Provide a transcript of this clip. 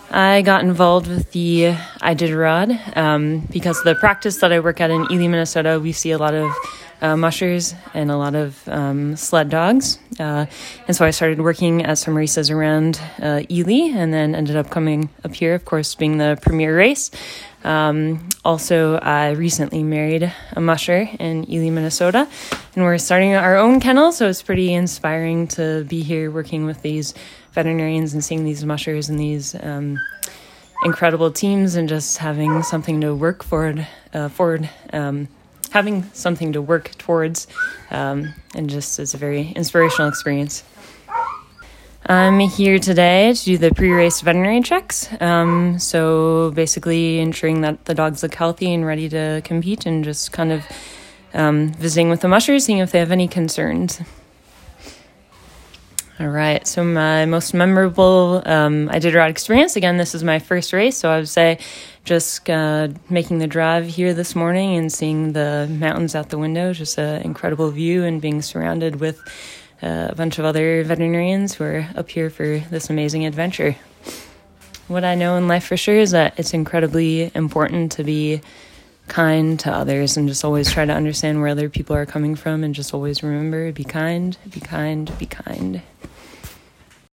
I got involved with the Iditarod because the practice that I work at in Ely, Minnesota, we see a lot of mushers and a lot of sled dogs. And so I started working at some races around Ely and then ended up coming up here, of course, being the premier race. Also, I recently married a musher in Ely, Minnesota, and we're starting our own kennel, so it's pretty inspiring to be here working with these veterinarians and seeing these mushers and these incredible teams and just having something to work having something to work towards, and just it's a very inspirational experience. I'm here today to do the pre-race veterinary checks. So basically ensuring that the dogs look healthy and ready to compete, and just kind of visiting with the mushers, seeing if they have any concerns. All right, so my most memorable Iditarod experience, again, this is my first race, so I would say just making the drive here this morning and seeing the mountains out the window, just an incredible view, and being surrounded with a bunch of other veterinarians who are up here for this amazing adventure. What I know in life for sure is that it's incredibly important to be kind to others and just always try to understand where other people are coming from, and just always remember, be kind, be kind, be kind.